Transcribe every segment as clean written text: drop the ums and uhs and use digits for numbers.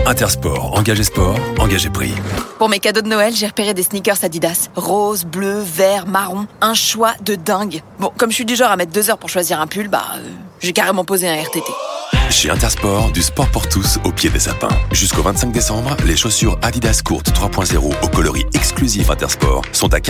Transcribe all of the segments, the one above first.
Intersport, engagé sport, engagé prix. Pour mes cadeaux de Noël, j'ai repéré des sneakers Adidas. Rose, bleu, vert, marron. Un choix de dingue. Bon, comme je suis du genre à mettre 2 heures pour choisir un pull, j'ai carrément posé un RTT. Chez Intersport, du sport pour tous au pied des sapins. Jusqu'au 25 décembre, les chaussures Adidas courtes 3.0 au coloris exclusif Intersport sont à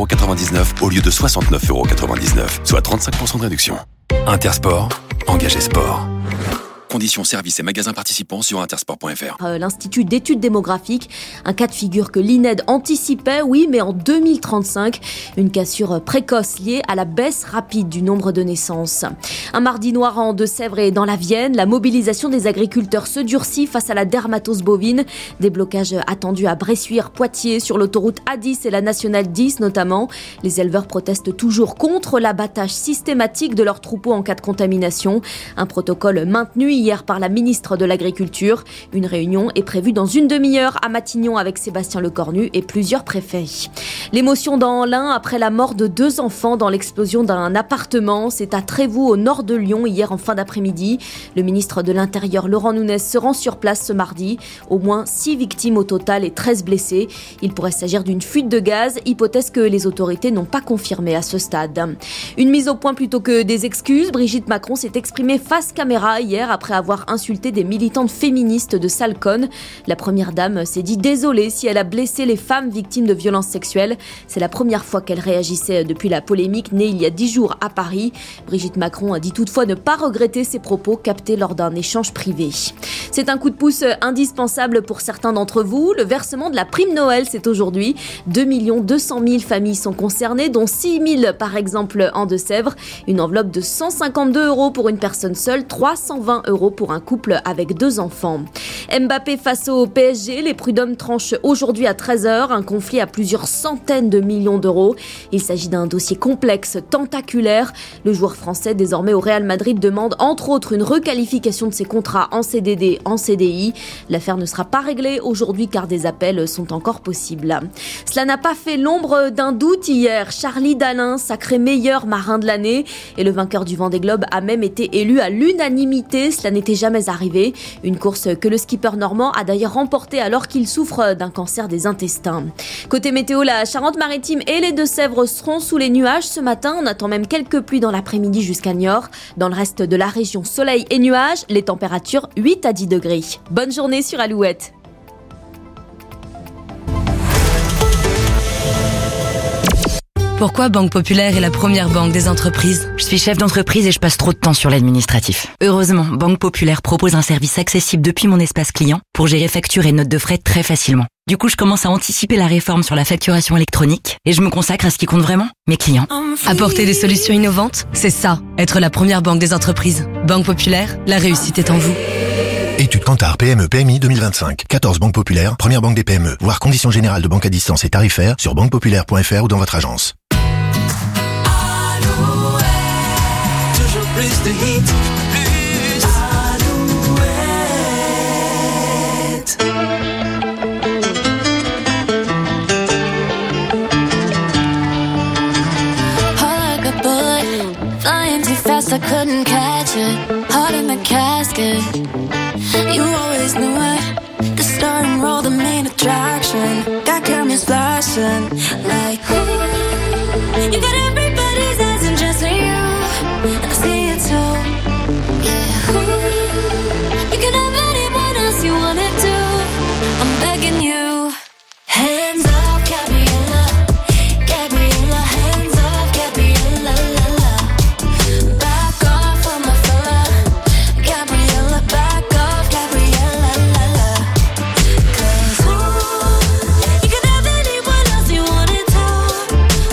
44,99€ au lieu de 69,99€, soit 35% de réduction. Intersport, engagé sport. Conditions, services et magasins participants sur intersport.fr. L'Institut d'études démographiques, un cas de figure que l'INED anticipait, oui, mais en 2035, une cassure précoce liée à la baisse rapide du nombre de naissances. Un mardi noir en Deux-Sèvres et dans la Vienne, la mobilisation des agriculteurs se durcit face à la dermatose bovine. Des blocages attendus à Bressuire, Poitiers, sur l'autoroute A10 et la nationale 10 notamment. Les éleveurs protestent toujours contre l'abattage systématique de leurs troupeaux en cas de contamination. Un protocole maintenu hier par la ministre de l'Agriculture. Une réunion est prévue dans une demi-heure à Matignon avec Sébastien Lecornu et plusieurs préfets. L'émotion dans l'Ain après la mort de 2 enfants dans l'explosion d'un appartement. C'est à Trévoux, au nord de Lyon, hier en fin d'après-midi. Le ministre de l'Intérieur, Laurent Nunez, se rend sur place ce mardi. Au moins 6 victimes au total et 13 blessés. Il pourrait s'agir d'une fuite de gaz, hypothèse que les autorités n'ont pas confirmée à ce stade. Une mise au point plutôt que des excuses. Brigitte Macron s'est exprimée face caméra hier après avoir insulté des militantes féministes de Salcone. La première dame s'est dit désolée si elle a blessé les femmes victimes de violences sexuelles. C'est la première fois qu'elle réagissait depuis la polémique née il y a 10 jours à Paris. Brigitte Macron a dit toutefois ne pas regretter ses propos captés lors d'un échange privé. C'est un coup de pouce indispensable pour certains d'entre vous. Le versement de la prime Noël, c'est aujourd'hui. 2 200 000 familles sont concernées, dont 6 000 par exemple en Deux-Sèvres. Une enveloppe de 152 € pour une personne seule, 320 € pour un couple avec 2 enfants. Mbappé face au PSG, les prud'hommes tranchent aujourd'hui à 13h, un conflit à plusieurs centaines de millions d'euros. Il s'agit d'un dossier complexe, tentaculaire. Le joueur français, désormais au Real Madrid, demande entre autres une requalification de ses contrats en CDD, en CDI. L'affaire ne sera pas réglée aujourd'hui car des appels sont encore possibles. Cela n'a pas fait l'ombre d'un doute hier. Charlie Dalin, sacré meilleur marin de l'année, et le vainqueur du Vendée Globe a même été élu à l'unanimité. Cela n'était jamais arrivé. Une course que le skipper normand a d'ailleurs remportée alors qu'il souffre d'un cancer des intestins. Côté météo, la Charente-Maritime et les Deux-Sèvres seront sous les nuages ce matin. On attend même quelques pluies dans l'après-midi jusqu'à Niort. Dans le reste de la région, soleil et nuages, les températures 8 à 10 degrés. Bonne journée sur Alouette. Pourquoi Banque Populaire est la première banque des entreprises ? Je suis chef d'entreprise et je passe trop de temps sur l'administratif. Heureusement, Banque Populaire propose un service accessible depuis mon espace client pour gérer factures et notes de frais très facilement. Du coup, je commence à anticiper la réforme sur la facturation électronique et je me consacre à ce qui compte vraiment, mes clients. Apporter des solutions innovantes, c'est ça, être la première banque des entreprises. Banque Populaire, la réussite est en vous. Étude Kantar PME-PMI 2025. 14 banques populaires, première banque des PME. Voir conditions générales de banque à distance et tarifaires sur banquepopulaire.fr ou dans votre agence. Toujours plus de hits, plus Alouette. Heart like a bullet, flying too fast, I couldn't catch it. Heart in the casket, you always knew it. The star and roll, the main attraction. Got cameras flashing, like ooh. You got everybody's eyes and just for you. And I see it too. Yeah. Ooh. You can have anyone else you wanna do. I'm begging you. Hands off, Gabriella. Gabriella, hands off, Gabriella, la la. Back off on my fella. Gabriella, back off, Gabriella, la la. 'Cause ooh, you can have anyone else you wanna do.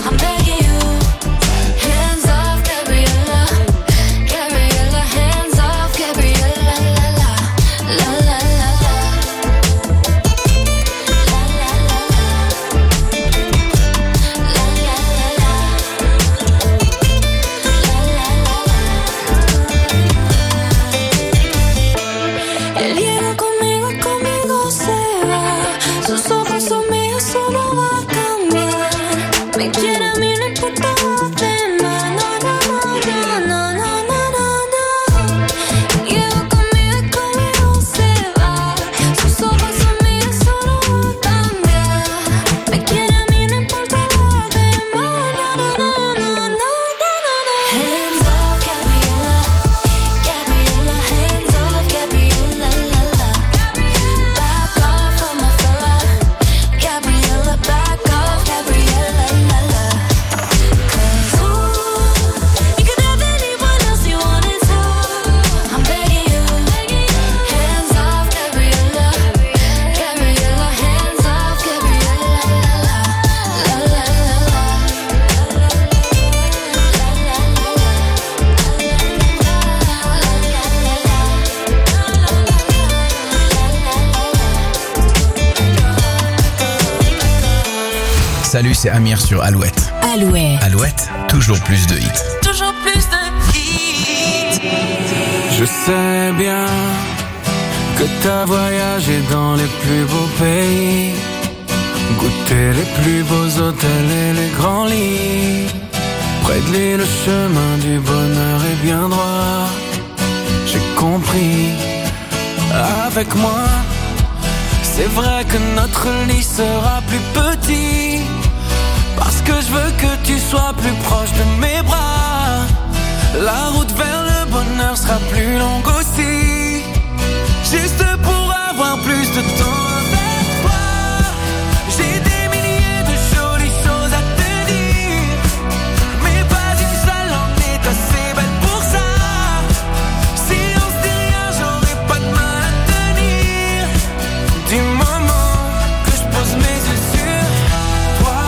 Salut, c'est Amir sur Alouette. Alouette. Alouette, toujours plus de hits. Toujours plus de hits. Je sais bien que t'as voyagé dans les plus beaux pays, goûté les plus beaux hôtels et les grands lits. Près de lui, le chemin du bonheur est bien droit. J'ai compris, avec moi, c'est vrai que notre lit sera plus petit, parce que je veux que tu sois plus proche de mes bras. La route vers le bonheur sera plus longue aussi, juste pour avoir plus de temps avec toi. J'ai des milliers de jolies choses à te dire, mais pas une seule en est assez belle pour ça. Si on se dit rien, j'aurais pas de mal à tenir, du moment que je pose mes yeux sur toi.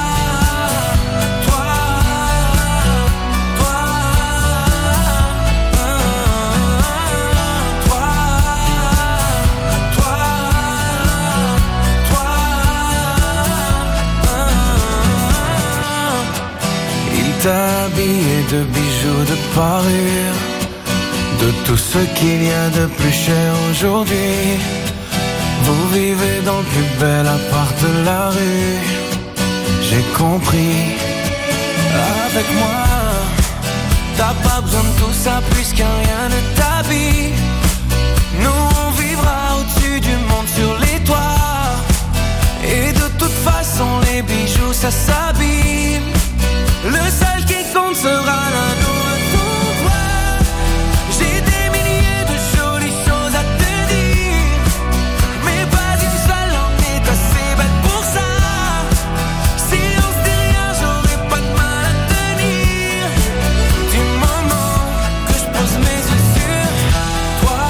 T'as habillé de bijoux, de parures, de tout ce qu'il y a de plus cher aujourd'hui. Vous vivez dans le plus bel appart de la rue. J'ai compris, avec moi, t'as pas besoin de tout ça puisque rien ne t'habille. Nous on vivra au-dessus du monde sur les toits, et de toute façon les bijoux ça s'abîme. Le seul qui compte sera l'amour de toi. J'ai des milliers de jolies choses à te dire, mais pas une seule en est assez belle pour ça. Si on se dit rien, j'aurais pas de mal à tenir, du moment que je pose mes yeux sur toi.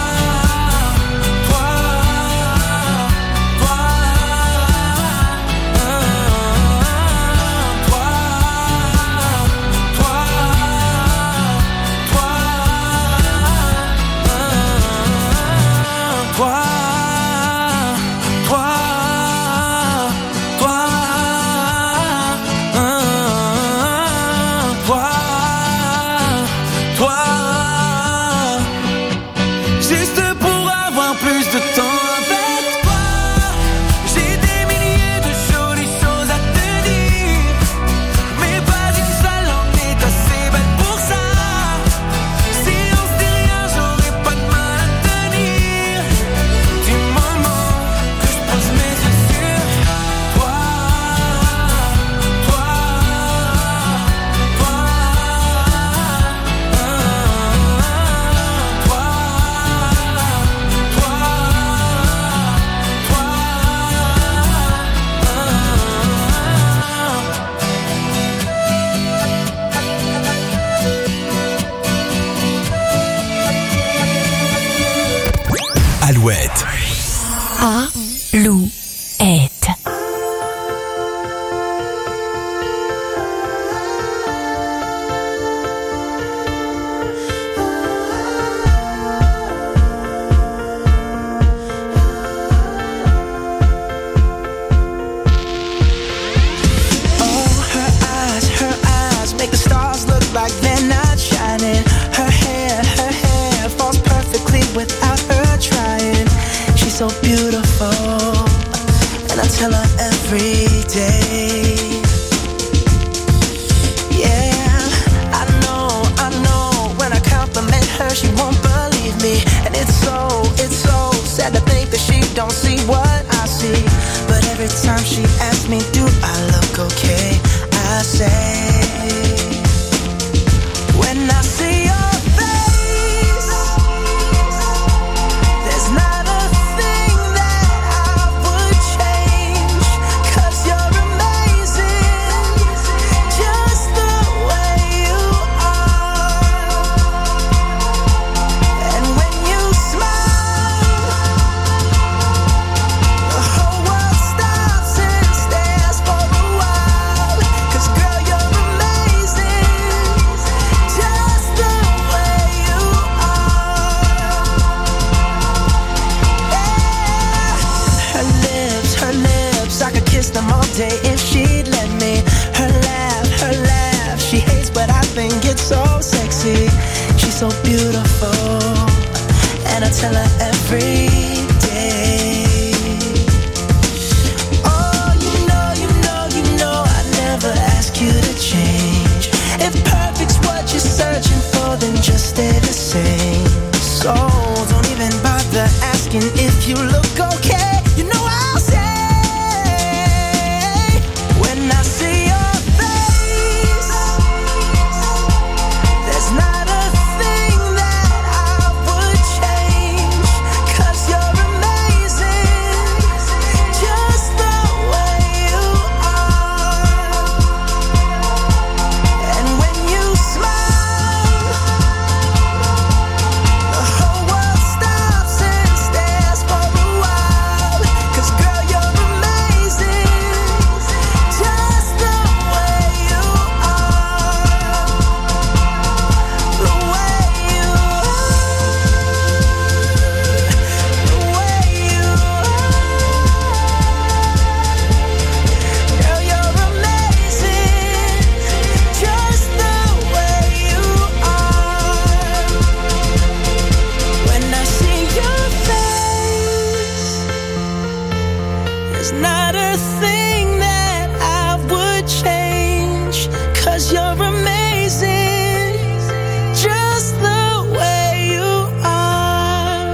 Toi, toi, juste pour avoir plus de temps avec toi. J'ai des milliers de jolies choses à te dire, mais pas une seule en est assez belle pour ça. Si on se dit rien, j'aurais pas de mal à tenir, du moment que je pose mes yeux sur toi. Toi, toi, Alouette. Alouette. Her eyes make the stars look like they're not shining. Her hair falls perfectly without her trying. She's so beautiful, and I tell her every day. Yeah, I know, when I compliment her, she won't believe me. And it's so sad to think that she don't see what I see. But every time she asks me, do I look okay? I say, when I see your face, there's not a thing that I would change, 'cause you're amazing, just the way you are. And when you smile, the whole world stops and stares for a while, 'cause girl, you're amazing, just the way you are. Yeah. Her lips, I could kiss them all day if she'd so sexy. She's so beautiful, and I tell her every day. Oh, you know, I never ask you to change. If perfect's what you're searching for, then just stay the same. So don't even bother asking if you look okay. You know I'll say, when I see your face, there's not a thing that I would change, 'cause you're amazing, just the way you are. And when you smile, the whole world stops and stares for a while. 'Cause girl, you're amazing, just the way you are. The way you are. The way you are. Girl, you're amazing, just the way you are. When I see your face, there's not a thing that I would change, 'cause you're amazing, just the way you are.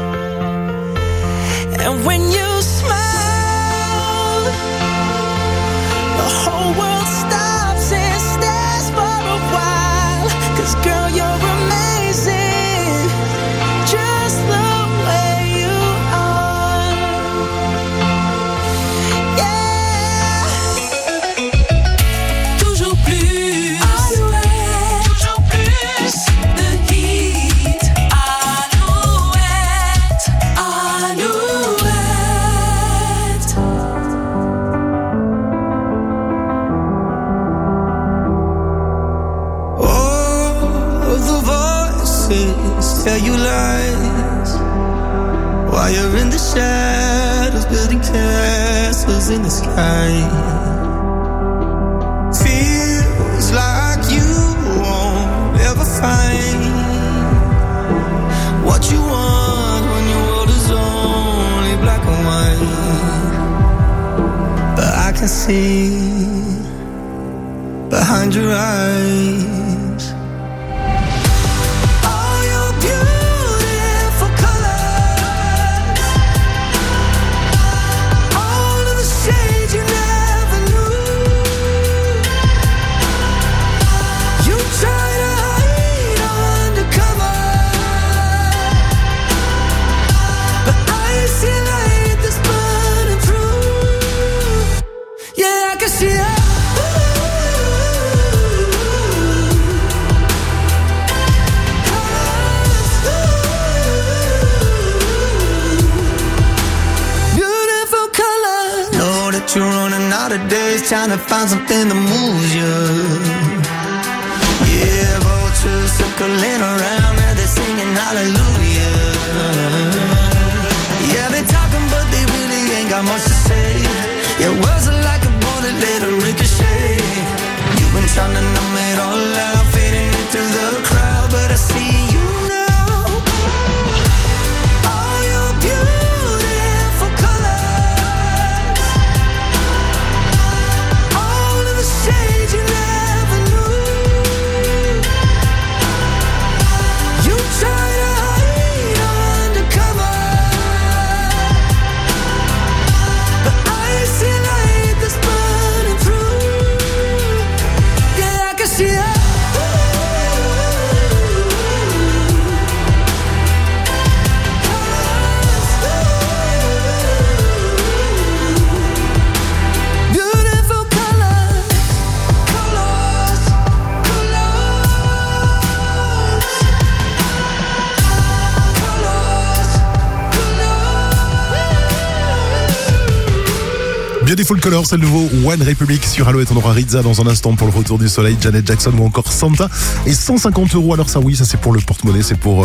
And when you smile, the whole world stops and stares for a while. 'Cause girl, you're amazing, just the way you are. Yeah. Toujours plus. Alouette. Toujours plus de hits. Alouette. Alouette. All of the voices tell you lies, while you're in the shadows building castles in the sky. Feels like you won't ever find what you want when your world is only black and white. But I can see behind your eyes all your beautiful colors, all of the shades you never knew. You try to hide undercover, but I see light that's burning through. Yeah, I can see it. Beautiful colors. Know that you're running out of days, trying to find something that moves you. Yeah, vultures circling around, and they're singing hallelujah. Yeah, they talking, but they really ain't got much to say. Your words are like a bullet, let it ricochet. You've been trying to numb it all out, fading into the crowd, but I see you now. All your beautiful colors, all of the shades you never knew. You try to hide undercover, but I see light that's burning through. Yeah, I can see it. Beautiful Color, c'est le nouveau One Republic sur Alouette. On aura Rizza dans un instant pour le retour du soleil, Janet Jackson ou encore Santa. Et 150 €. Alors ça, oui, ça c'est pour le porte-monnaie, c'est pour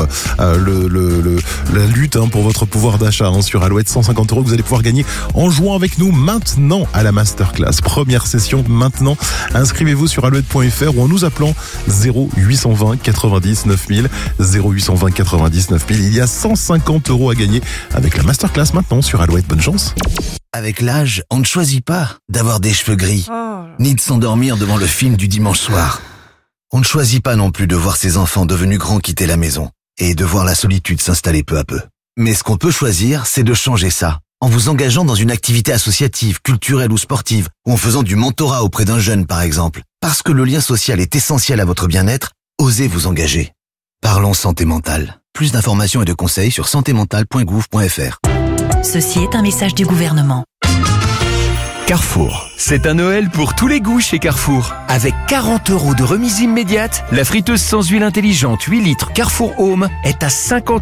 la lutte pour votre pouvoir d'achat sur Alouette. 150 € que vous allez pouvoir gagner en jouant avec nous maintenant à la masterclass. Première session maintenant. Inscrivez-vous sur alouette.fr ou en nous appelant 0820 90 9000. 0820 90 9000. Il y a 150 € à gagner avec la masterclass maintenant sur Alouette. Bonne chance. Avec l'âge, on ne choisit pas d'avoir des cheveux gris, ni de s'endormir devant le film du dimanche soir. On ne choisit pas non plus de voir ses enfants devenus grands quitter la maison et de voir la solitude s'installer peu à peu. Mais ce qu'on peut choisir, c'est de changer ça, en vous engageant dans une activité associative, culturelle ou sportive, ou en faisant du mentorat auprès d'un jeune par exemple. Parce que le lien social est essentiel à votre bien-être, osez vous engager. Parlons santé mentale. Plus d'informations et de conseils sur santémentale.gouv.fr. Ceci est un message du gouvernement. Carrefour. C'est un Noël pour tous les goûts chez Carrefour. Avec 40 € de remise immédiate, la friteuse sans huile intelligente 8 litres Carrefour Home est à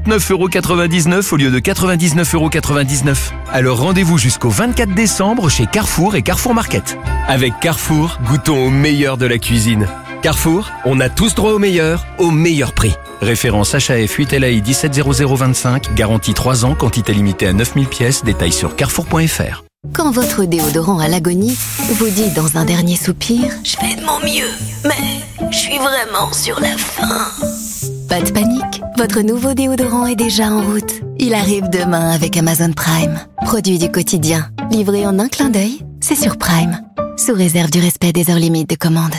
59,99 € au lieu de 99,99 €. Alors rendez-vous jusqu'au 24 décembre chez Carrefour et Carrefour Market. Avec Carrefour, goûtons au meilleur de la cuisine. Carrefour, on a tous droit au meilleur prix. Référence HAF 8 LAI 170025, garantie 3 ans, quantité limitée à 9000 pièces, détails sur carrefour.fr. Quand votre déodorant à l'agonie vous dit dans un dernier soupir « Je fais de mon mieux, mais je suis vraiment sur la fin ». Pas de panique, votre nouveau déodorant est déjà en route. Il arrive demain avec Amazon Prime. Produit du quotidien, livré en un clin d'œil, c'est sur Prime. Sous réserve du respect des heures limites de commande.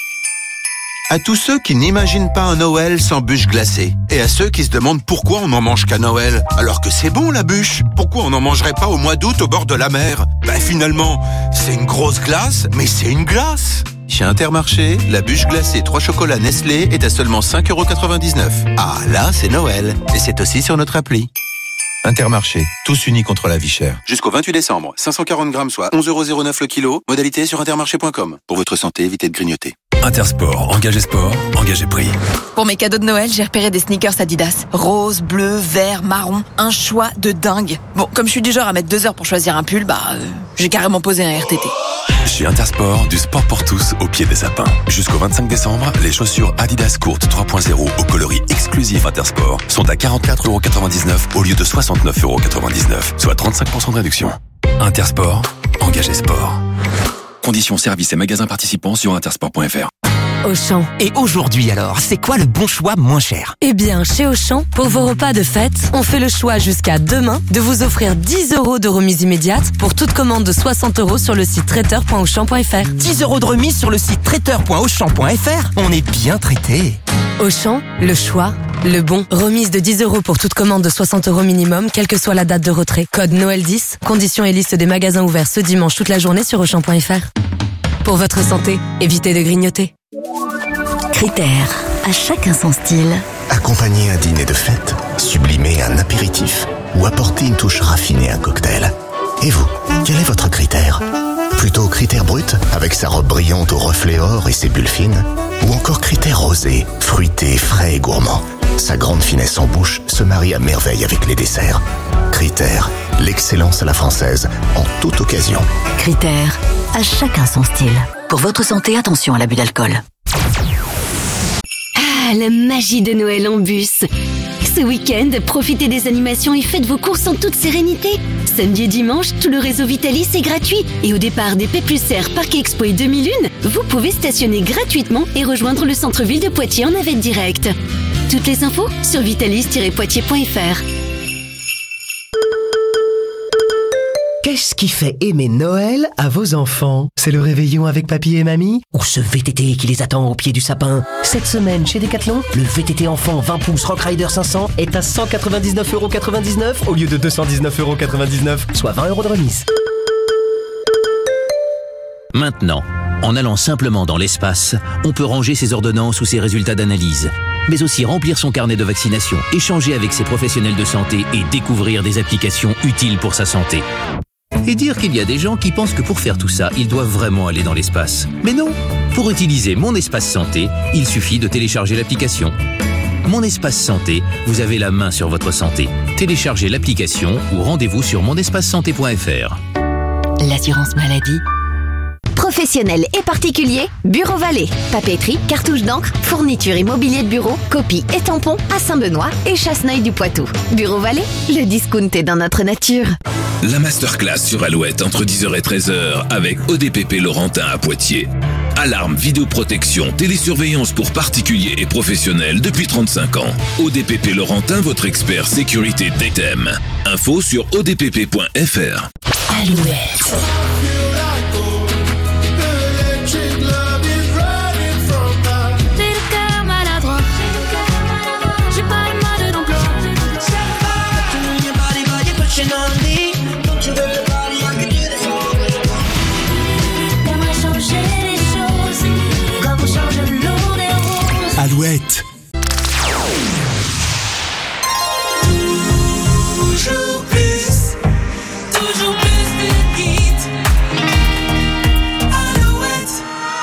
À tous ceux qui n'imaginent pas un Noël sans bûche glacée. Et à ceux qui se demandent pourquoi on n'en mange qu'à Noël, alors que c'est bon la bûche. Pourquoi on n'en mangerait pas au mois d'août au bord de la mer? Finalement, c'est une grosse glace, mais c'est une glace. Chez Intermarché, la bûche glacée 3 chocolats Nestlé est à seulement 5,99 €. Ah là, c'est Noël. Et c'est aussi sur notre appli. Intermarché, tous unis contre la vie chère. Jusqu'au 28 décembre, 540 grammes, soit 11,09 € le kilo. Modalité sur intermarché.com. Pour votre santé, évitez de grignoter. Intersport, engagé sport, engagé prix. Pour mes cadeaux de Noël, j'ai repéré des sneakers Adidas. Rose, bleu, vert, marron. Un choix de dingue. Bon, comme je suis du genre à mettre 2 heures pour choisir un pull, j'ai carrément posé un RTT. Chez Intersport, du sport pour tous au pied des sapins. Jusqu'au 25 décembre, les chaussures Adidas Courte 3.0 au coloris exclusif Intersport sont à 44,99 € au lieu de 69,99 €, soit 35% de réduction. Intersport, engagé sport. Conditions, services et magasins participants sur intersport.fr. Auchan. Et aujourd'hui alors, c'est quoi le bon choix moins cher? Eh bien, chez Auchan, pour vos repas de fête, on fait le choix jusqu'à demain de vous offrir 10 € de remise immédiate pour toute commande de 60 € sur le site traiteur.auchan.fr. 10 € de remise sur le site traiteur.auchan.fr. On est bien traité. Auchan, le choix, le bon. Remise de 10 € pour toute commande de 60 € minimum, quelle que soit la date de retrait. Code Noël 10. Conditions et liste des magasins ouverts ce dimanche toute la journée sur auchan.fr. Pour votre santé, évitez de grignoter. Critères. À chacun son style. Accompagner un dîner de fête, sublimer un apéritif ou apporter une touche raffinée à un cocktail. Et vous, quel est votre critère? Plutôt critère brut, avec sa robe brillante au reflet or et ses bulles fines? Ou encore critère rosé, fruité, frais et gourmand? Sa grande finesse en bouche se marie à merveille avec les desserts. Critère, l'excellence à la française, en toute occasion. Critères. À chacun son style. Pour votre santé, attention à l'abus d'alcool. Ah, la magie de Noël en bus. Ce week-end, profitez des animations et faites vos courses en toute sérénité. Samedi et dimanche, tout le réseau Vitalis est gratuit. Et au départ des P+R Parc Expo et 2001, vous pouvez stationner gratuitement et rejoindre le centre-ville de Poitiers en navette directe. Toutes les infos sur vitalis-poitiers.fr. Qu'est-ce qui fait aimer Noël à vos enfants? C'est le réveillon avec papy et mamie? Ou ce VTT qui les attend au pied du sapin? Cette semaine, chez Decathlon, le VTT enfant 20 pouces Rock Rider 500 est à 199,99 € au lieu de 219,99 €, soit 20 € de remise. Maintenant, en allant simplement dans l'espace, on peut ranger ses ordonnances ou ses résultats d'analyse, mais aussi remplir son carnet de vaccination, échanger avec ses professionnels de santé et découvrir des applications utiles pour sa santé. Et dire qu'il y a des gens qui pensent que pour faire tout ça, ils doivent vraiment aller dans l'espace. Mais non! Pour utiliser Mon Espace Santé, il suffit de télécharger l'application. Mon Espace Santé, vous avez la main sur votre santé. Téléchargez l'application ou rendez-vous sur monespacesanté.fr. l'assurance maladie. Professionnels et particuliers, Bureau Vallée. Papeterie, cartouches d'encre, fourniture et mobilier de bureau, copies et tampons à Saint-Benoît et Chasseneuil du Poitou. Bureau Vallée, le discount est dans notre nature. La masterclass sur Alouette entre 10h et 13h avec ODPP Laurentin à Poitiers. Alarme, vidéoprotection, télésurveillance pour particuliers et professionnels depuis 35 ans. ODPP Laurentin, votre expert sécurité d'Etem. Info sur odpp.fr. Alouette. Alouette. Toujours plus de hits. Alouette.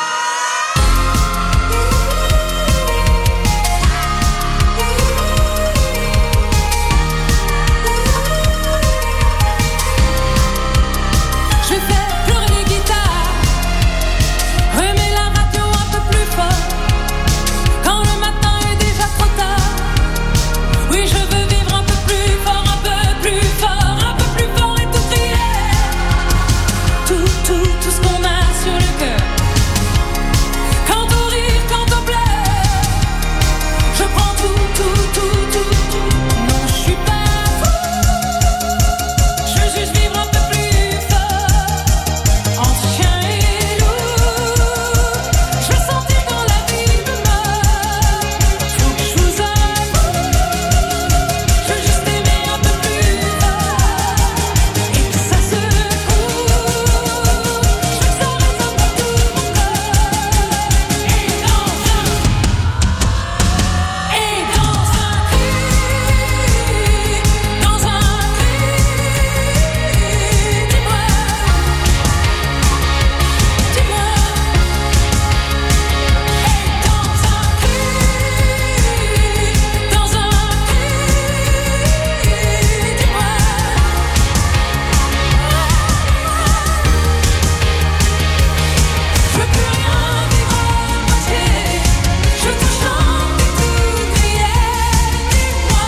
Je fais pleurer les guitares, remets la radio un peu plus fort. Quand le matin est déjà trop tard, oui je veux vivre un peu plus fort, un peu plus fort, un peu plus fort et tout crier. Tout ce qu'on a sur le cœur. Quand on rit, quand on pleure, je prends tout. Non, je suis pas fou, je veux juste vivre un peu plus fort. Entre chien et loup, je veux sentir quand la vie me meurt. Faut que je vous avoue, je veux juste aimer un peu plus fort et que ça secoue. Je veux que ça résonne dans tout mon corps. Et dans je veux plus rien vivre à moitié. Je veux tout chanter, tout crier. Dis-moi.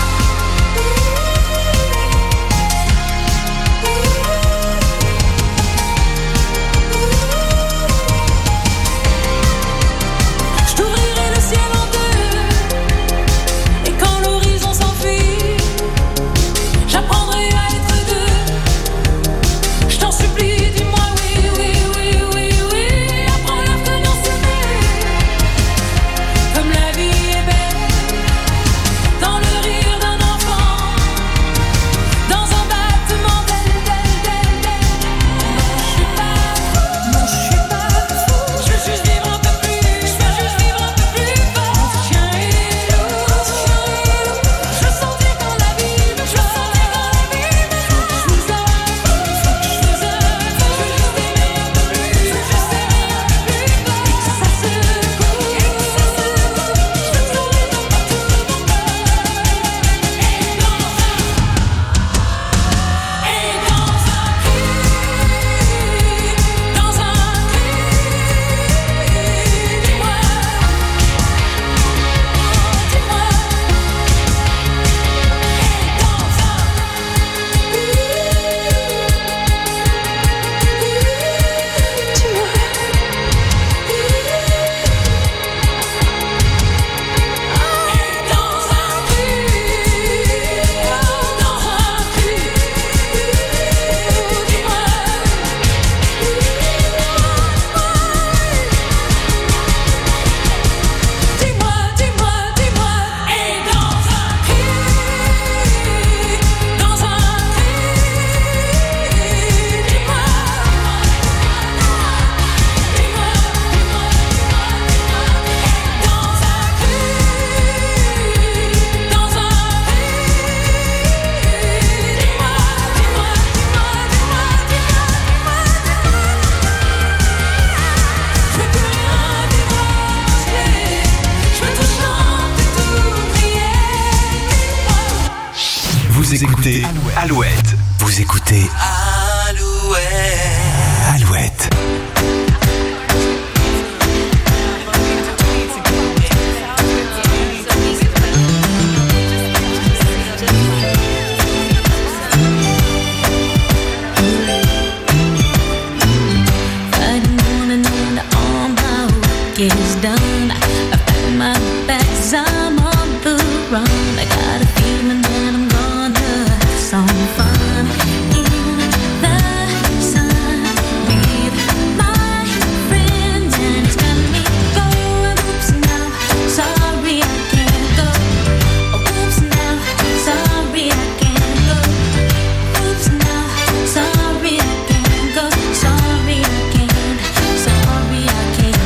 Je t'ouvrirai le ciel en deux, et quand l'horizon s'enfuit, j'apprendrai à être deux. Je t'en supplie, dis-moi oui. Apprends-leur que l'on s'aimer, comme la vie est belle, dans le rire d'un enfant, dans un battement d'ailes. Non, je suis pas fou, je veux juste vivre un peu plus, fort. Entre chien et loup, je veux sentir quand la vie me meurt. Faut que je vous avoue, je veux juste aimer un peu plus, et que ça secoue. Je veux que ça résonne dans tout mon corps. Vous écoutez Alouette. Vous écoutez Alouette. Alouette. Is done. I pack my bags, I'm on the run. I got a feeling that I'm gonna have some fun in the sun with my friends, and it's got me going. Oops, now, sorry I can't go. Oops, now, sorry I can't go. Oops, now, sorry I can't go. Sorry I can't. Sorry I can't.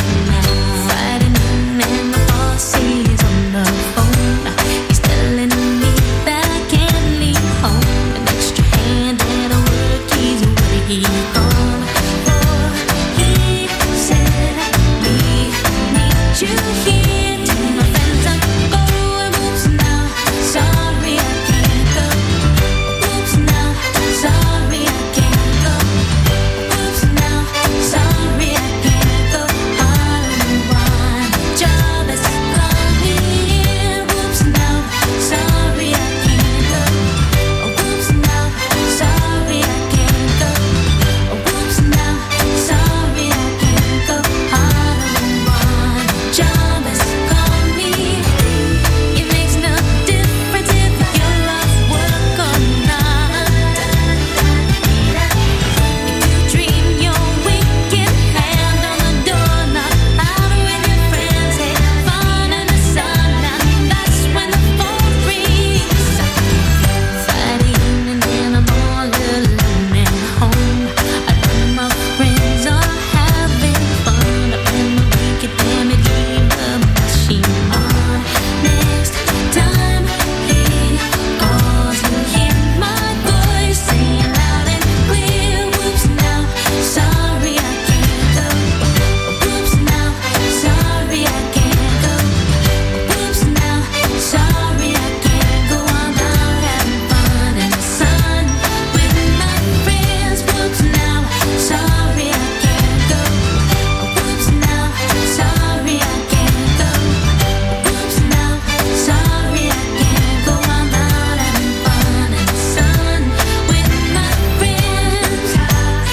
And my boss is on the phone. He's telling me that I can't leave home. An extra hand and a work, he's where he gone. Oh, he said we need you here. To my friends I'm going. Oops, now, sorry I can't go. Oops, now, sorry I can't go. Oops, now, sorry I can't go. All in one job is coming in. Whoops, now, sorry I can't go. Whoops, now, sorry I can't go. Whoops, now, sorry I can't go. All in one job is coming. It makes no difference if you love work or not. If you dream your weekend, hand on the door, not out with your friends, have fun in the sun. Now that's when the phone rings. Friday evening and I'm all alone at home. I know my friends are having fun. Up in the weekend, let me leave the machine on. Next time he calls, you hear my voice saying loud and clear. Whoops, now, sorry I can't go. Whoops, now, sorry I can't go. Whoops, now, sorry I can't go. I'm out having fun in the sun with my friends. Whoops, now, sorry I can't go. Whoops, now, sorry I can't go. Whoops, now, sorry I can't go. I'm out having fun in the sun with my friends. With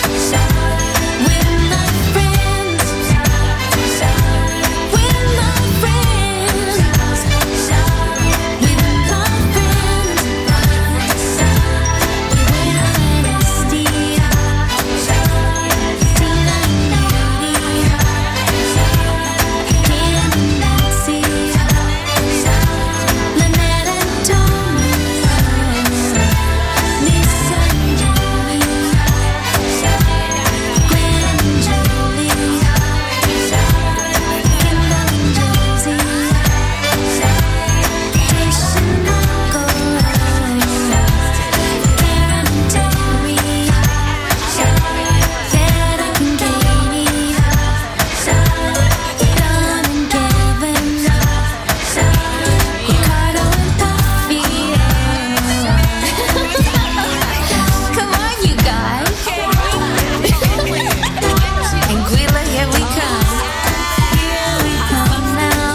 my friends. With my friends. Come on, you guys. Anguilla, here we come. Here we come now.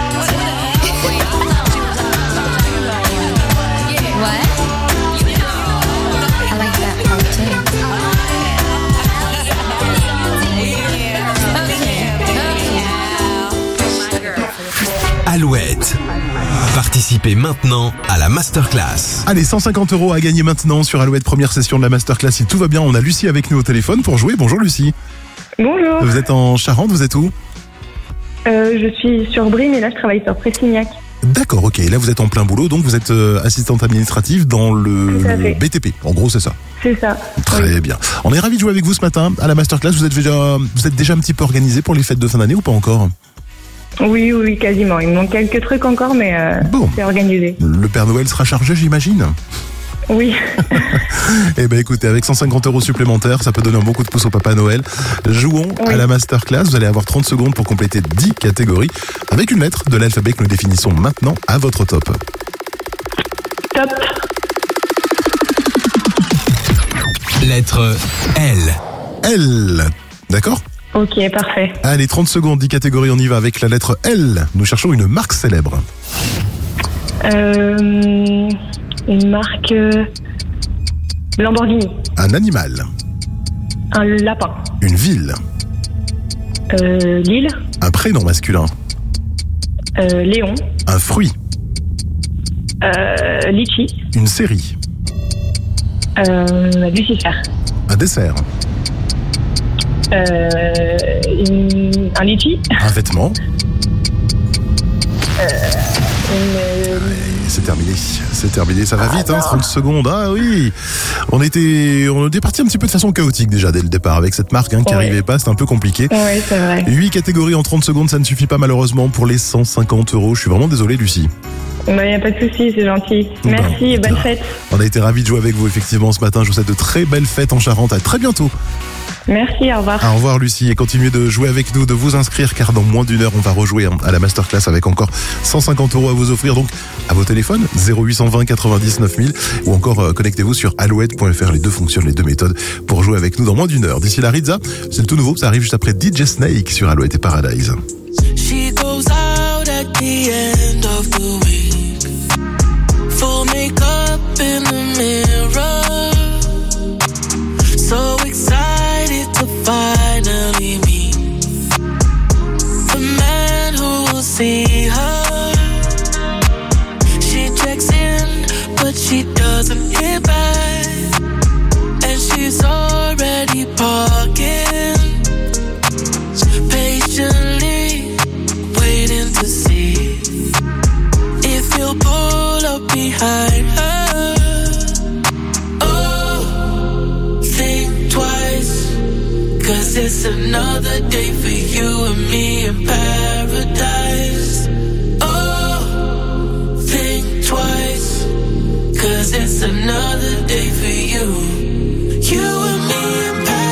What? I like that part too. Alouette. Participez maintenant à la masterclass. Allez, 150 € à gagner maintenant sur Alouette, première session de la masterclass. Si tout va bien, on a Lucie avec nous au téléphone pour jouer. Bonjour Lucie. Bonjour. Vous êtes en Charente, vous êtes où? Je suis sur Brie, mais là je travaille sur Pressignac. D'accord, ok. Là, vous êtes en plein boulot, donc vous êtes assistante administrative dans le Tout à fait. BTP. En gros, c'est ça. C'est ça. Très bien. On est ravis de jouer avec vous ce matin à la masterclass. Vous êtes déjà un petit peu organisé pour les fêtes de fin d'année ou pas encore? Oui, quasiment. Il me manque quelques trucs encore, mais c'est organisé. Le Père Noël sera chargé, j'imagine? Oui. Eh ben écoutez, avec 150 € supplémentaires, ça peut donner un bon coup de pouce au Papa Noël. Jouons à la masterclass. Vous allez avoir 30 secondes pour compléter 10 catégories avec une lettre de l'alphabet que nous définissons maintenant à votre top. Top. Lettre L. L. D'accord ? Ok, parfait. Allez, 30 secondes, 10 catégories, on y va avec la lettre L. Nous cherchons une marque célèbre. Une marque Lamborghini. Un animal. Un lapin. Une ville. Lille. Un prénom masculin. Léon. Un fruit. Litchi. Une série. Lucifer. Un dessert. Un litchi. Un vêtement. C'est terminé, ça va vite, 30 secondes. Ah oui, on était parti un petit peu de façon chaotique déjà dès le départ avec cette marque qui arrivait pas, c'était un peu compliqué. Oui, c'est vrai. 8 catégories en 30 secondes, ça ne suffit pas malheureusement pour les 150 €. Je suis vraiment désolé, Lucie. Il n'y a pas de souci, c'est gentil. Merci et bonne fête. On a été ravis de jouer avec vous effectivement ce matin. Je vous souhaite de très belles fêtes en Charente. À très bientôt. Merci, au revoir. Au revoir Lucie, et continuez de jouer avec nous, de vous inscrire car dans moins d'1 heure on va rejouer à la masterclass avec encore 150 € à vous offrir, donc à vos téléphones 0820 99 000 ou encore connectez-vous sur alouette.fr. Les deux fonctionnent, les deux méthodes pour jouer avec nous dans moins d'1 heure. D'ici là, Rizza, c'est le tout nouveau, ça arrive juste après DJ Snake sur Alouette et Paradise. She goes out at the end of the week, full makeup in the mirror, so excited to finally meet the man who will see her. She checks in, but she doesn't hear back, and she's already parking, patiently waiting to see if he'll pull up behind her. Oh, think twice, 'cause it's another day for you and me in paradise. Oh, think twice, 'cause it's another day for you and me in paradise.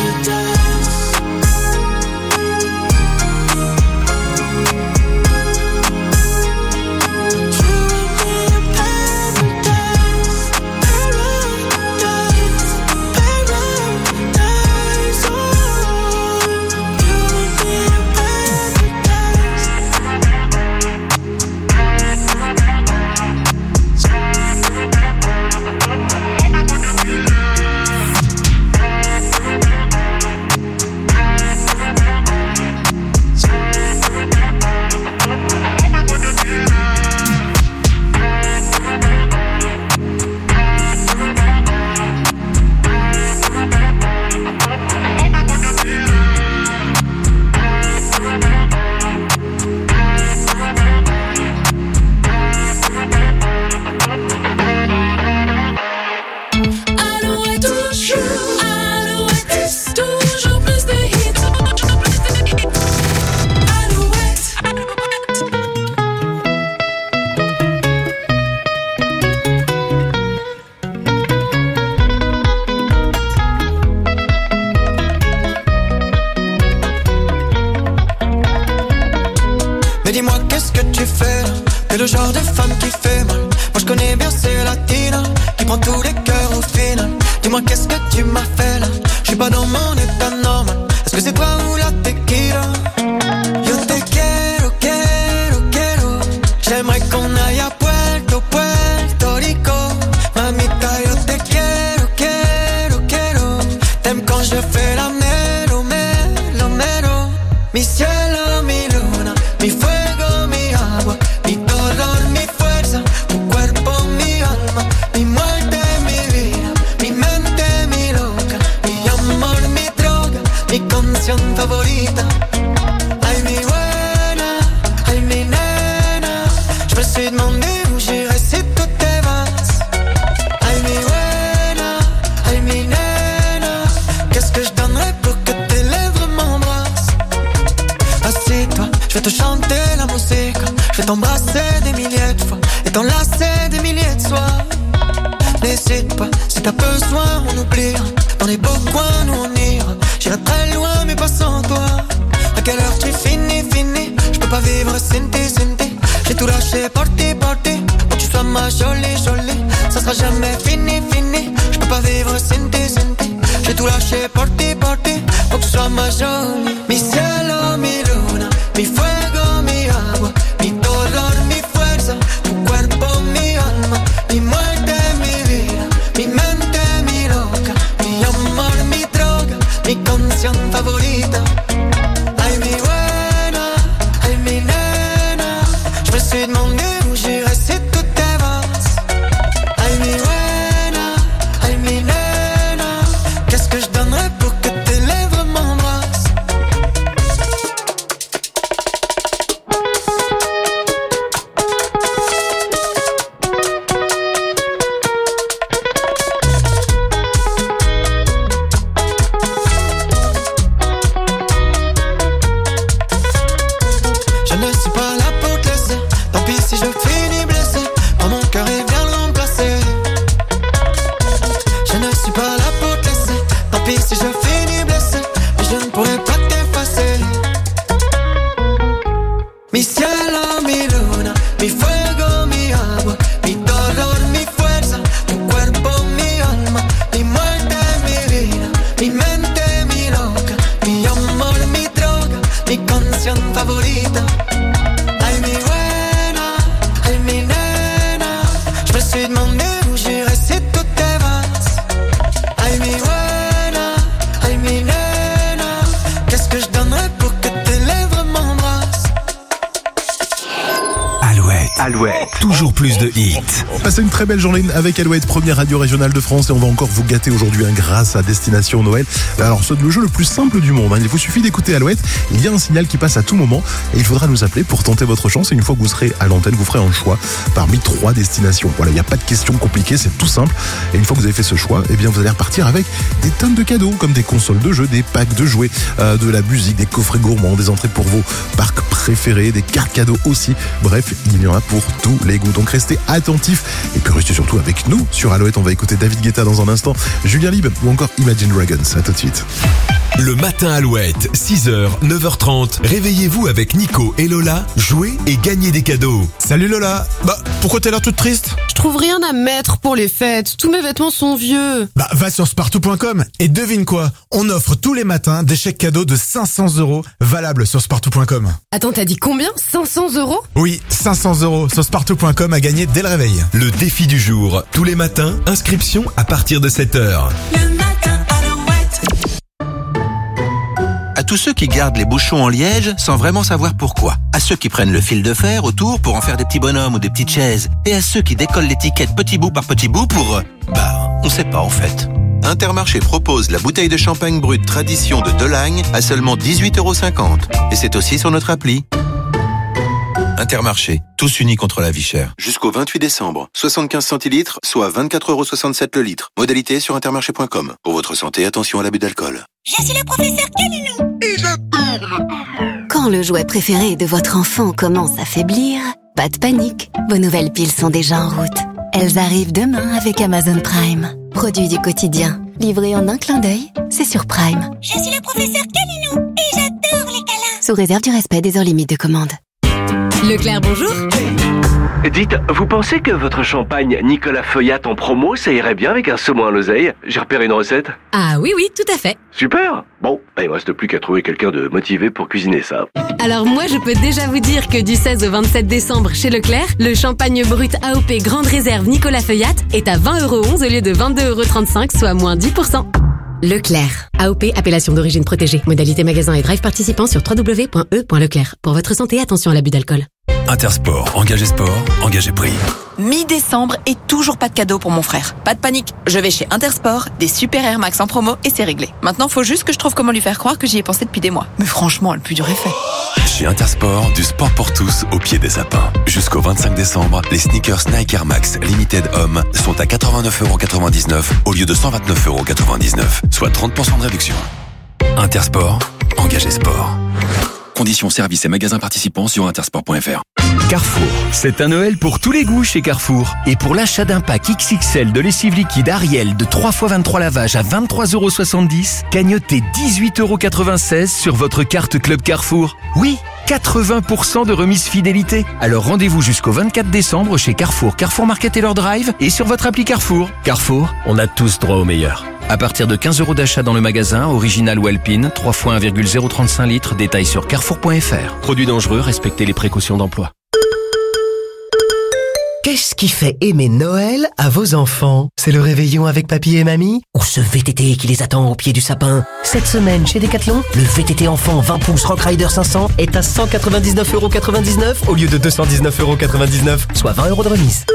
dis-moi qu'est-ce que tu fais là? T'es le genre de femme qui fait mal. Moi je connais bien ces latinas qui prend tous les cœurs au final. Dis-moi qu'est-ce que tu m'as fait là? Je suis pas dans mon état normal. Est-ce que c'est toi ou la tequila? Yo te quiero, quiero, quiero. J'aimerais qu'on aille à Puerto, Puerto Rico. Mamita, yo te quiero, quiero, quiero. T'aimes quand je fais la mero, mero, mero. Mi cielo, mi luna, mi fuego, mi agua, mi dolor, mi fuerza, tu cuerpo, mi alma, mi muerte, mi vida, mi mente, mi loca, mi amor, mi droga, mi canción favorita. Ay, mi buena, ay, mi nena, je me suis demandé où j'irais si tout te vas. Ay, mi buena, ay, mi nena, qu'est-ce que je donnerais pour que tes lèvres m'embrassent. Assieds-toi, je vais te chanter la musique, je vais t'embrasser des milliers de fois et t'enlacer des milliers de soirs. N'hésite pas, si t'as besoin on oubliera. Dans les beaux coins nous on ira. J'irai très loin mais pas sans toi. À quelle heure tu finis, je peux pas vivre sans tes. J'ai tout lâché pour que tu sois ma jolie. Ça sera jamais fini, je peux pas vivre sans tes. tout lâcher por ti, pour que tu sois ma jolie. Mi cielo, mi luna, mi fuego, mi agua, mi dolor, mi fuerza, tu cuerpo, mi alma, mi muerte, mi vida, mi mente, mi loca, mi amor, mi droga, mi canción favorita. Ay, mi buena, ay, mi nena, je me suis demandé où j'irais si tout t'avance. Ay, mi buena, ay, mi nena, qu'est-ce que je donnerais pour que tes lèvres m'embrassent. Je ne suis pas là pour te laisser, tant pis si je finis blessé, oh mon cœur il vient le remplacer. Je ne suis pas là pour te laisser, tant pis si je finis blessé, mais je ne pourrai pas t'effacer. Mi cielo, mi luna, mi fuego, mi agua, mi dolor, mi fuerza, tu cuerpo, mi alma, mi muerte, mi vida, mi mente, mi loca, mi amor, mi droga, mi canción favorita. Ay, mi buena, ay, mi nena, je me suis demandé où j'irais si tout t'avance. Ay, mi buena, ay, mi nena, qu'est-ce que je donnerais pour que tes lèvres m'embrassent. Alouette, toujours plus de hits. Passez une très belle journée avec Alouette, première radio régionale de France, et on va encore vous gâter aujourd'hui grâce à Destination Noël. Alors c'est le jeu le plus simple du monde, il vous suffit d'écouter Alouette, il y a un signal qui passe à tout moment et il faudra nous appeler pour tenter votre chance, et une fois que vous serez à l'antenne, vous ferez un choix parmi 3 destinations. Voilà, il n'y a pas de questions compliquées, c'est tout simple, et une fois que vous avez fait ce choix, eh bien vous allez repartir avec des tonnes de cadeaux, comme des consoles de jeux, des packs de jouets, de la musique, des coffrets gourmands, des entrées pour vos parcs préférés, des cartes cadeaux aussi. Bref, il y en a pour tous les goûts, donc restez attentifs et puis restez surtout avec nous sur Alouette. On va écouter David Guetta dans un instant, Julien Lieb ou encore Imagine Dragons. À tout de suite. Le matin Alouette, 6h, 9h30. Réveillez-vous avec Nico et Lola, jouez et gagnez des cadeaux. Salut Lola. Bah, pourquoi t'as l'air toute triste? Je trouve rien à mettre pour les fêtes. Tous mes vêtements sont vieux. Bah, va sur spartou.com et devine quoi? On offre tous les matins des chèques cadeaux de 500 € valables sur spartou.com. Attends, t'as dit combien? 500 €? Oui, 500 € sur spartou.com à gagner dès le réveil. Le défi du jour, tous les matins, inscription à partir de 7h. Le matin Alouette. À tous ceux qui gardent les bouchons en liège sans vraiment savoir pourquoi. À ceux qui prennent le fil de fer autour pour en faire des petits bonhommes ou des petites chaises. Et à ceux qui décollent l'étiquette petit bout par petit bout pour... on sait pas en fait. Intermarché propose la bouteille de champagne brut Tradition de Delagne à seulement 18,50 €. Et c'est aussi sur notre appli. Intermarché, tous unis contre la vie chère. Jusqu'au 28 décembre, 75 centilitres, soit 24,67 € le litre. Modalité sur intermarché.com. Pour votre santé, attention à l'abus d'alcool. Je suis le professeur Camilou et j'adore. Quand le jouet préféré de votre enfant commence à faiblir, pas de panique, vos nouvelles piles sont déjà en route. Elles arrivent demain avec Amazon Prime. Produit du quotidien, livré en un clin d'œil, c'est sur Prime. Je suis le professeur Camilou et j'adore les câlins. Sous réserve du respect des heures limites de commande. Leclerc, bonjour. Dites, vous pensez que votre champagne Nicolas Feuillat en promo, ça irait bien avec un saumon à l'oseille? J'ai repéré une recette. Ah oui, tout à fait. Super. Bon, il me reste plus qu'à trouver quelqu'un de motivé pour cuisiner ça. Alors moi, je peux déjà vous dire que du 16 au 27 décembre chez Leclerc, le champagne brut AOP Grande Réserve Nicolas Feuillat est à 20,11 € au lieu de 22,35 €, soit moins 10%. Leclerc. AOP, appellation d'origine protégée. Modalité magasin et drive participant sur www.e.leclerc. Pour votre santé, attention à l'abus d'alcool. Intersport, engagé sport, engagé prix. Mi-décembre et toujours pas de cadeau pour mon frère. Pas de panique, je vais chez Intersport, des super Air Max en promo et c'est réglé. Maintenant, faut juste que je trouve comment lui faire croire que j'y ai pensé depuis des mois. Mais franchement, le plus dur est fait. Chez Intersport, du sport pour tous au pied des sapins. Jusqu'au 25 décembre, les sneakers Nike Air Max Limited Homme sont à 89,99 € au lieu de 129,99 €, soit 30% de réduction. Intersport, engagé sport. Conditions, services et magasins participants sur intersport.fr. Carrefour, c'est un Noël pour tous les goûts chez Carrefour. Et pour l'achat d'un pack XXL de lessive liquide Ariel de 3x23 lavages à 23,70 €, gagnotez 18,96 € sur votre carte Club Carrefour. Oui, 80% de remise fidélité. Alors rendez-vous jusqu'au 24 décembre chez Carrefour, Carrefour Market et leur Drive et sur votre appli Carrefour. Carrefour, on a tous droit au meilleur. À partir de 15 € d'achat dans le magasin, original ou alpine, 3 fois 1,035 litres, détail sur carrefour.fr. Produits dangereux, respectez les précautions d'emploi. Qu'est-ce qui fait aimer Noël à vos enfants? C'est le réveillon avec papy et mamie? Ou ce VTT qui les attend au pied du sapin? Cette semaine, chez Decathlon, le VTT enfant 20 pouces Rock Rider 500 est à 199,99 € au lieu de 219,99 €, soit 20 € de remise.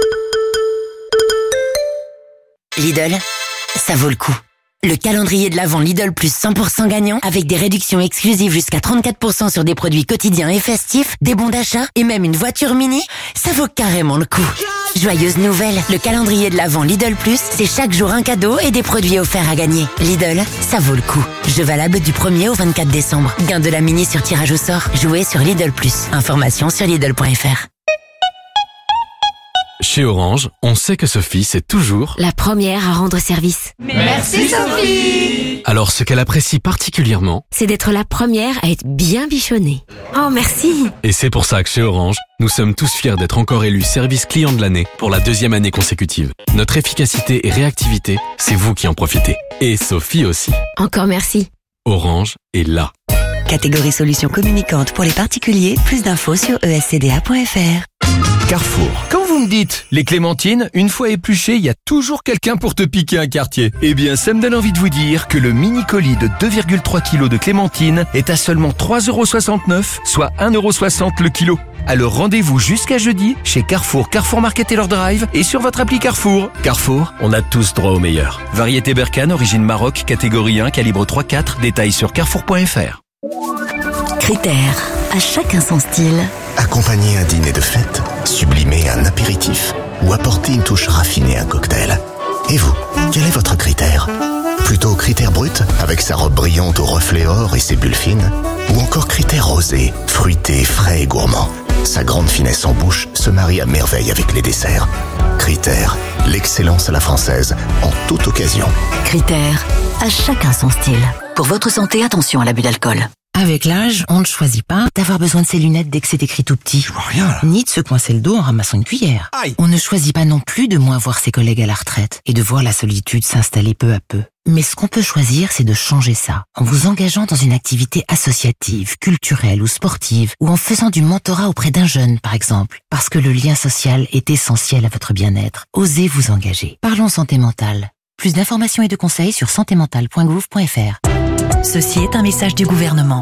Lidl, ça vaut le coup. Le calendrier de l'Avent Lidl plus 100% gagnant avec des réductions exclusives jusqu'à 34% sur des produits quotidiens et festifs, des bons d'achat et même une voiture mini, ça vaut carrément le coup. Joyeuse nouvelle, le calendrier de l'Avent Lidl plus, c'est chaque jour un cadeau et des produits offerts à gagner. Lidl, ça vaut le coup. Jeu valable du 1er au 24 décembre. Gain de la mini sur tirage au sort. Jouez sur Lidl plus. Information sur Lidl.fr. Chez Orange, on sait que Sophie, c'est toujours la première à rendre service. Merci Sophie. Alors ce qu'elle apprécie particulièrement, c'est d'être la première à être bien bichonnée. Oh merci. Et c'est pour ça que chez Orange, nous sommes tous fiers d'être encore élus service client de l'année pour la 2e année consécutive. Notre efficacité et réactivité, c'est vous qui en profitez. Et Sophie aussi. Encore merci. Orange est là. Catégorie solutions communicantes pour les particuliers. Plus d'infos sur escda.fr. Carrefour. Quand vous me dites les clémentines, une fois épluchées, il y a toujours quelqu'un pour te piquer un quartier. Eh bien, ça me donne envie de vous dire que le mini-colis de 2,3 kg de clémentines est à seulement 3,69 €, soit 1,60 € le kilo. Alors rendez-vous jusqu'à jeudi chez Carrefour, Carrefour Market et leur drive et sur votre appli Carrefour. Carrefour, on a tous droit au meilleur. Variété Berkane, origine Maroc, catégorie 1, calibre 3,4, détail sur carrefour.fr. Critères, à chacun son style. Accompagner un dîner de fête, sublimer un apéritif ou apporter une touche raffinée à un cocktail. Et vous, quel est votre critère? Plutôt critère brut, avec sa robe brillante au reflet or et ses bulles fines? Ou encore critère rosé, fruité, frais et gourmand? Sa grande finesse en bouche se marie à merveille avec les desserts. Critère, l'excellence à la française, en toute occasion. Critères, à chacun son style. Pour votre santé, attention à l'abus d'alcool. Avec l'âge, on ne choisit pas d'avoir besoin de ses lunettes dès que c'est écrit tout petit. Je vois rien là. Ni de se coincer le dos en ramassant une cuillère. Aïe. On ne choisit pas non plus de moins voir ses collègues à la retraite et de voir la solitude s'installer peu à peu. Mais ce qu'on peut choisir, c'est de changer ça, en vous engageant dans une activité associative, culturelle ou sportive, ou en faisant du mentorat auprès d'un jeune, par exemple. Parce que le lien social est essentiel à votre bien-être. Osez vous engager. Parlons santé mentale. Plus d'informations et de conseils sur santémentale.gouv.fr. Ceci est un message du gouvernement.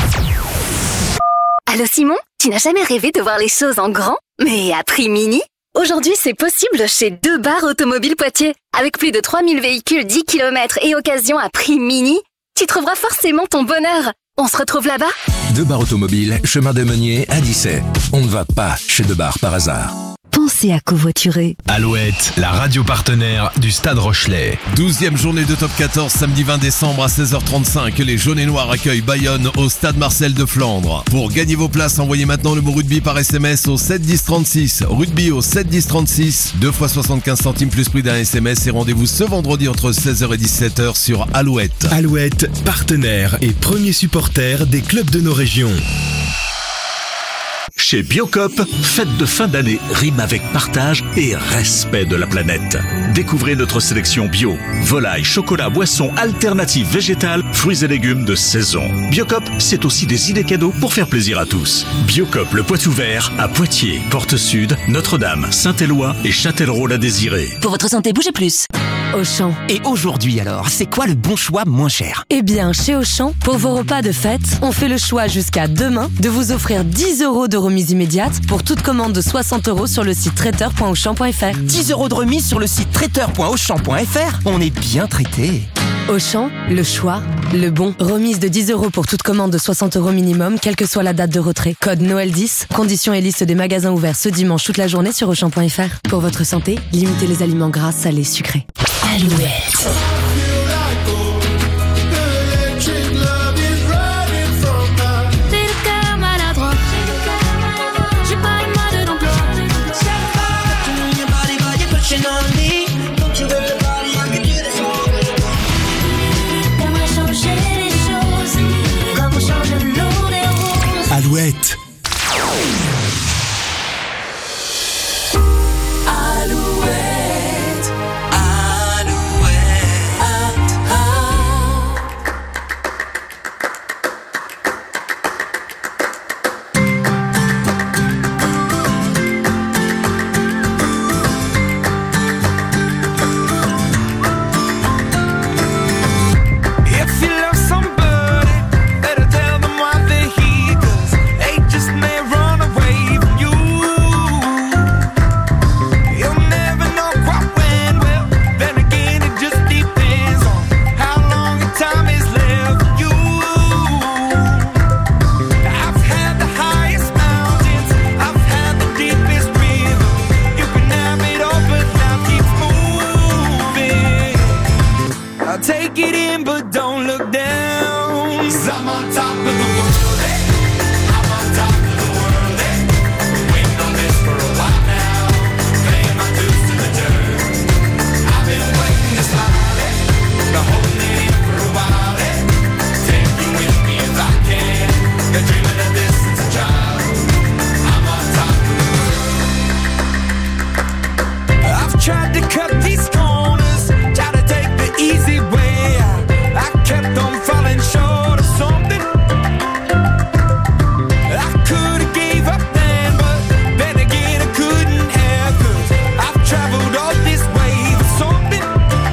Allô Simon, tu n'as jamais rêvé de voir les choses en grand, mais à prix mini? Aujourd'hui, c'est possible chez 2 Bars Automobiles Poitiers. Avec plus de 3000 véhicules, 10 km et occasion à prix mini, tu trouveras forcément ton bonheur. On se retrouve là-bas? 2 Bars Automobiles, chemin de Meunier à Dissay. On ne va pas chez 2 Bars par hasard. Pensez à covoiturer. Alouette, la radio partenaire du Stade Rochelet. 12e journée de top 14, samedi 20 décembre à 16h35. Les jaunes et noirs accueillent Bayonne au Stade Marcel de Flandre. Pour gagner vos places, envoyez maintenant le mot rugby par SMS au 7 10 36. Rugby au 7 10 36. 2 fois 75 centimes plus prix d'un SMS et rendez-vous ce vendredi entre 16h et 17h sur Alouette. Alouette, partenaire et premier supporter des clubs de nos régions. Chez Biocop, fête de fin d'année rime avec partage et respect de la planète. Découvrez notre sélection bio, volaille, chocolat, boissons, alternatives végétales, fruits et légumes de saison. Biocop, c'est aussi des idées cadeaux pour faire plaisir à tous. Biocop, le Poitou-Vert, à Poitiers, Porte Sud, Notre-Dame, Saint-Éloi et Châtellerault-la-Désirée. Pour votre santé, bougez plus. Auchan. Et aujourd'hui alors, c'est quoi le bon choix moins cher? Eh bien, chez Auchan, pour vos repas de fête, on fait le choix jusqu'à demain de vous offrir 10 € de remise immédiate pour toute commande de 60 € sur le site traiteur.auchan.fr. 10 € de remise sur le site traiteur.auchan.fr. On est bien traité. Auchan, le choix, le bon. Remise de 10 € pour toute commande de 60 € minimum, quelle que soit la date de retrait. Code Noël 10. Conditions et liste des magasins ouverts ce dimanche toute la journée sur Auchan.fr. Pour votre santé, limitez les aliments gras, salés, sucrés. Alouette. Alouette. Alouette, Alouette. in, but don't look down. 'Cause I'm on top of the world, eh? I'm on top of the world, eh? Waiting on this for a while now. Paying my dues to the dirt. I've been waiting to smile, eh? Been holding it in for a while, eh? Take you with me if I can. Been dreaming of this since a child. I'm on top of the world. I've tried to cut these corners, try to take the easy way. I kept on falling short of something. I could've gave up then, but then again I couldn't have, 'cause I've traveled all this way for something.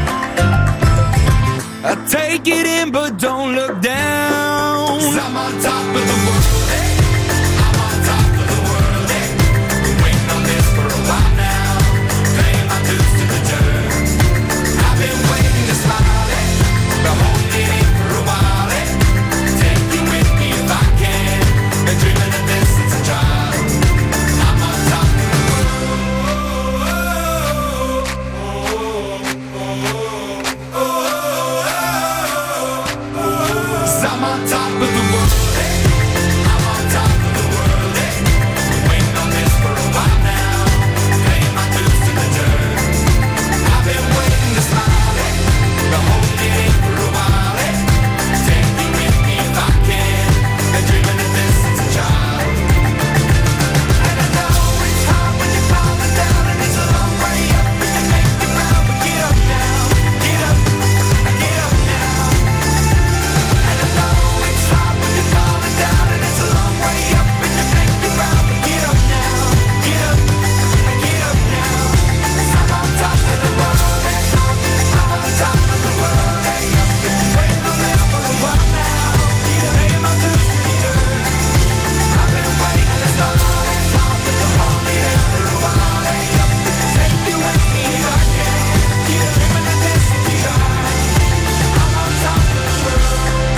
I take it in, but don't look down. 'Cause I'm on top of the world, eh? I'm on top of the world, eh? Waiting on this for a while now. Paying my dues to the dirt. I've been waiting to smile, eh? Been holding it in for a while, eh? Take you with me if I can. Been dreaming of this since a child. I'm on top of the world. 'Cause I'm on top of the world, eh? I'm on top of the world, eh? Waiting on this for a while now. Paying my dues to the dirt. I've been waiting to smile, eh? Been holding it in for a while, eh? Take me with me if I can. Been dreaming of this since a child. And I know it's hard when you're falling down, and it's a long way up, and you make it round, but get up now, get up now. And I know it's hard when you're falling down, and it's a long way up, and you make it round, but get up now, get up now. 'Cause I'm on top of the world, eh? I'm on top of the world, eh? Waiting on this for a while now. Paying my dues to the dirt. I've been waiting to start, but the holy day for a while, eh? Take you with me if I can. Dreaming of this since a child. I'm on top of the world.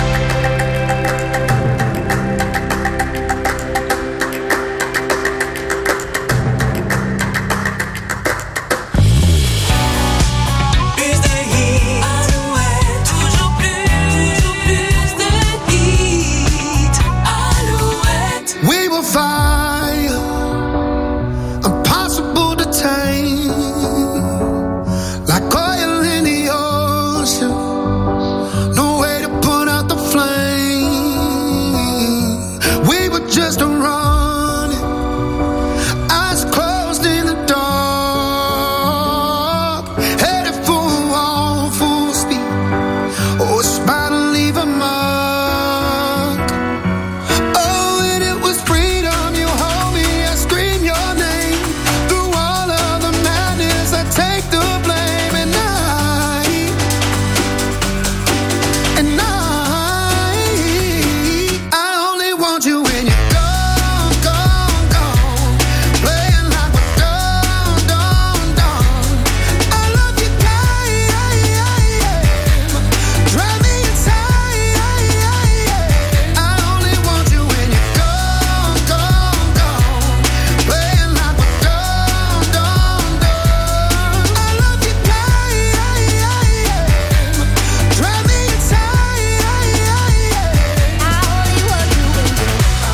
Plus de hits, Alouette. Toujours plus de hits, Alouette. We will fire, impossible to tame, like oil in the ocean. No way to put out the flame. We were just running, eyes closed in the dark, headed for a wall, full speed. Oh, it's about to leave a mark. Oh, and it was freedom. You hold me, I scream your name. Through all of the madness, I take the blame. And I only want you when you're gone, gone, gone. Playing like we're done, done, done. I love you, drive me insane. I only want you when you're gone, gone, gone. Playing like we're done, done, done. I love you, drive me insane. I only want you when you're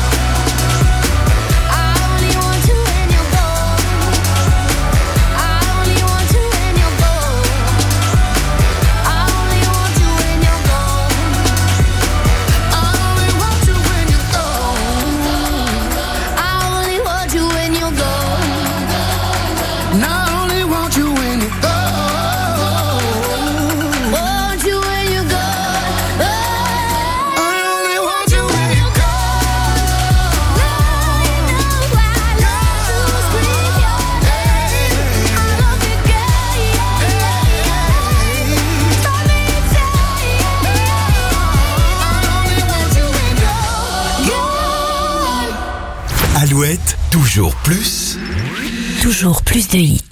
Alouette, toujours plus. Toujours plus de hits.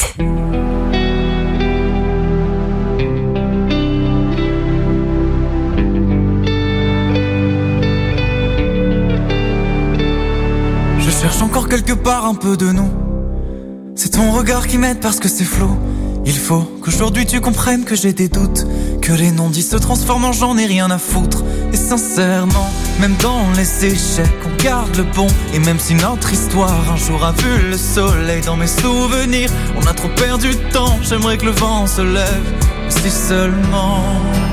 Je cherche encore quelque part un peu de nous. C'est ton regard qui m'aide parce que c'est flou. Il faut qu'aujourd'hui tu comprennes que j'ai des doutes, Que les non-dits se transforment en j'en ai rien à foutre. Et sincèrement, même dans les échecs, on garde le bon. Et même si notre histoire un jour a vu le soleil, dans mes souvenirs, on a trop perdu de temps. J'aimerais que le vent se lève. Si seulement,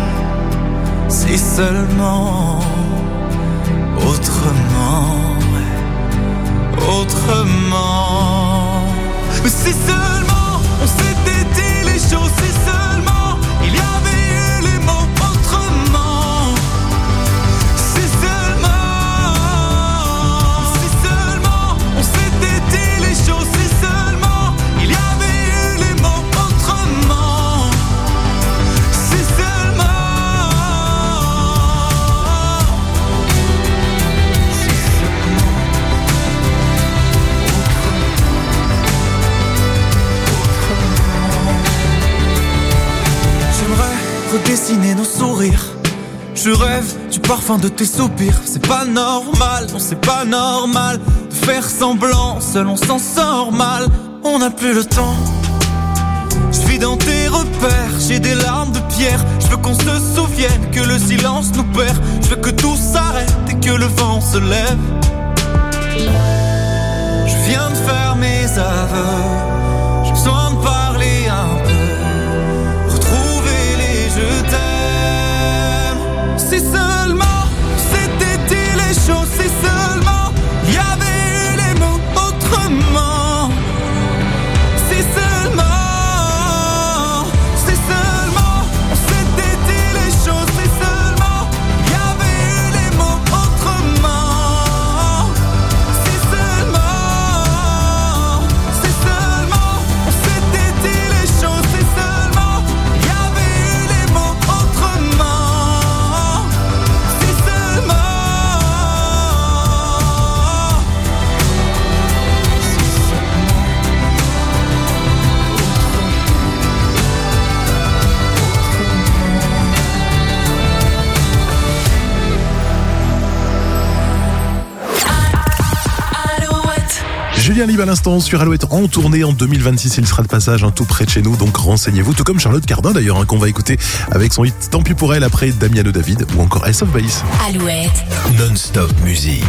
autrement, autrement. Mais si seulement on s'était dit les choses, si seulement il y avait eu les mots autrement. Si seulement on s'était dit les choses, si seulement il y avait eu les mots autrement. Si seulement. Redessiner nos sourires. Je rêve du parfum de tes soupirs. C'est pas normal, non c'est pas normal de faire semblant, seul on s'en sort mal. On n'a plus le temps. Je vis dans tes repères, j'ai des larmes de pierre. Je veux qu'on se souvienne que le silence nous perd. Je veux que tout s'arrête et que le vent se lève. Je viens de faire mes aveux. J'ai besoin de parler un peu. Je t'aime. Si seulement c'était dit les choses, si seulement il y avait eu les mots autrement. Si seulement on s'était dit les choses, si seulement il y avait eu les mots autrement. Si seulement on s'était dit les choses, si seulement il y avait eu les mots autrement. Si seulement. Julien Libre à l'instant sur Alouette en tournée en 2026. Il sera de passage tout près de chez nous, donc renseignez-vous. Tout comme Charlotte Cardin d'ailleurs, qu'on va écouter avec son hit Tant pis pour elle après Damiano David ou encore Ace of Base. Alouette. Non-stop musique.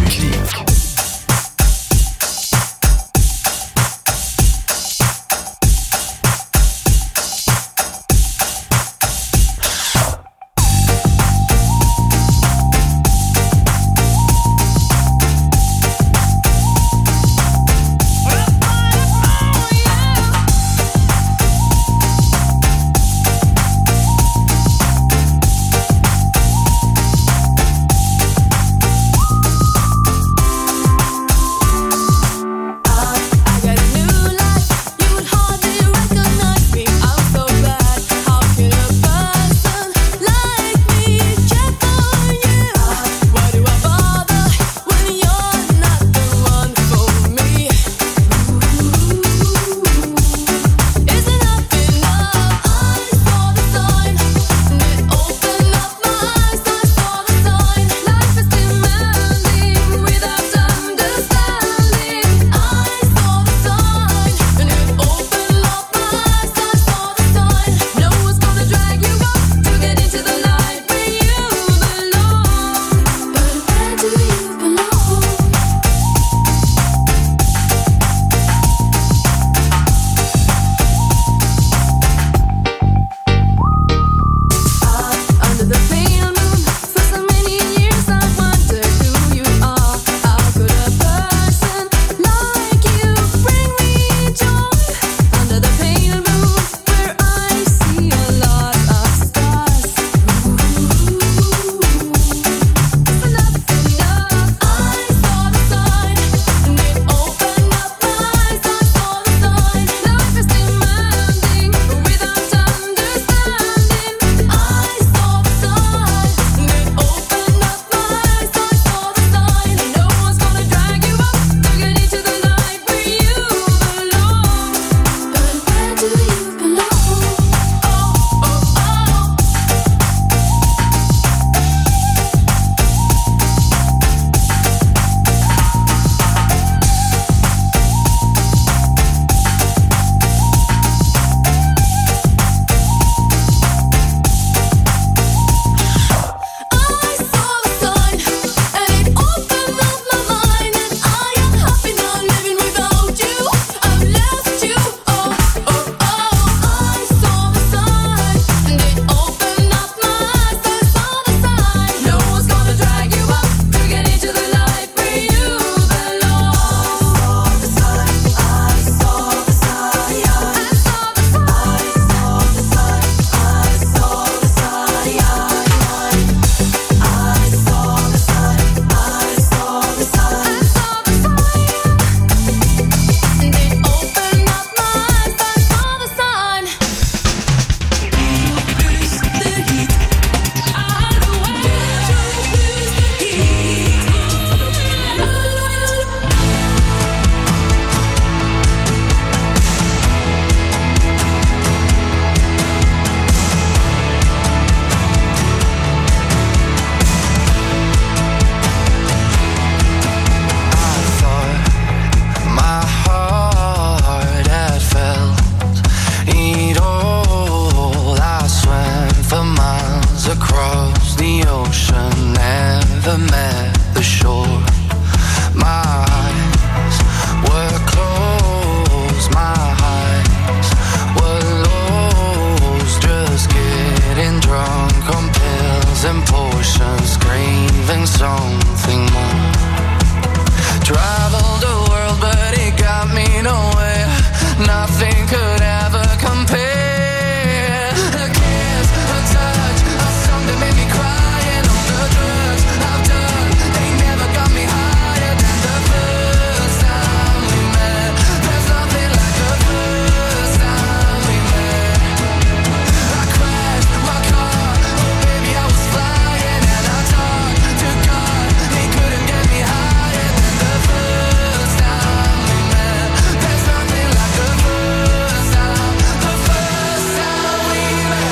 never met the shore. My eyes were closed, my eyes were lost, just getting drunk on pills and potions, craving something more. Traveled the world but it got me nowhere, nothing could ever compare. A kiss, a touch, a song that made me cry, and all the drugs I've done, they never got me higher than the first time we met. There's nothing like the first time we met. I crashed my car, oh baby I was flying, and I talked to God, he couldn't get me higher than the first time we met. There's nothing like the first time we met.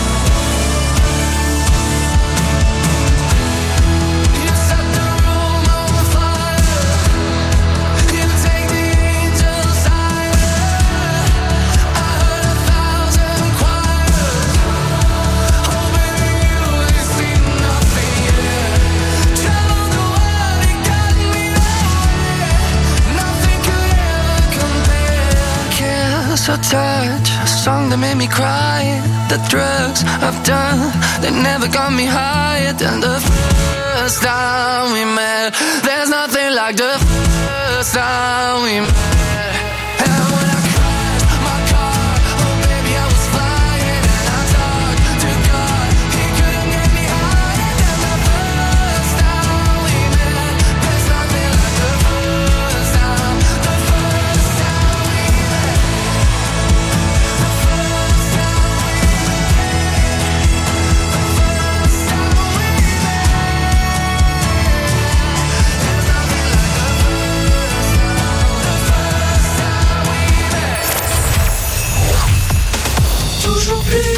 You set the room on fire, you take the angels higher. I heard 1,000 choirs, oh baby you ain't seen nothing yet. Traveled the world, it got me nowhere, nothing could ever compare. Kiss or touch, a song that made me cry. The drugs I've done, they never got me higher than the first time we met. There's nothing like the first time we met. And when I crashed my car, oh baby I was flying, and I talked to God, he couldn't get me higher than the first time we met. There's nothing like the first time we met. Toujours plus.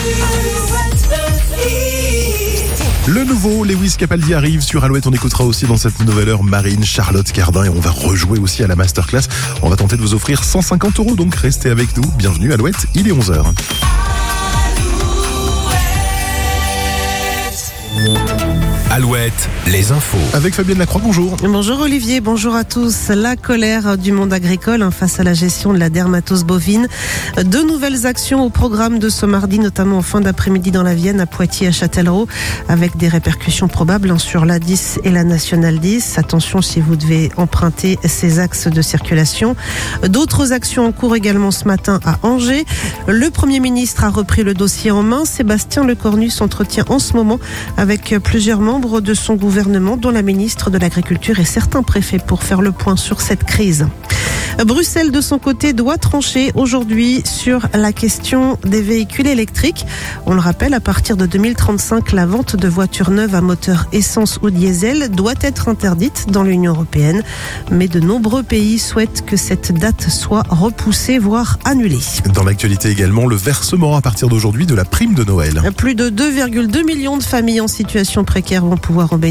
Le nouveau Lewis Capaldi arrive sur Alouette. On écoutera aussi dans cette nouvelle heure Marine, Charlotte Cardin, et on va rejouer aussi à la masterclass. On va tenter de vous offrir 150 €, donc restez avec nous. Bienvenue Alouette, il est 11h. Alouette, les infos. Avec Fabienne Lacroix, bonjour. Bonjour Olivier, bonjour à tous. La colère du monde agricole face à la gestion de la dermatose bovine. Deux nouvelles actions au programme de ce mardi, notamment en fin d'après-midi dans la Vienne, à Poitiers, à Châtellerault, avec des répercussions probables sur l'A10 et la Nationale 10. Attention si vous devez emprunter ces axes de circulation. D'autres actions en cours également ce matin à Angers. Le Premier ministre a repris le dossier en main. Sébastien Lecornu s'entretient en ce moment avec plusieurs membres de son gouvernement, dont la ministre de l'Agriculture et certains préfets, pour faire le point sur cette crise. Bruxelles, de son côté, doit trancher aujourd'hui sur la question des véhicules électriques. On le rappelle, à partir de 2035, la vente de voitures neuves à moteur essence ou diesel doit être interdite dans l'Union européenne. Mais de nombreux pays souhaitent que cette date soit repoussée, voire annulée. Dans l'actualité également, le versement à partir d'aujourd'hui de la prime de Noël. Plus de 2,2 millions de familles en situation précaire vont pouvoir en bénéficier.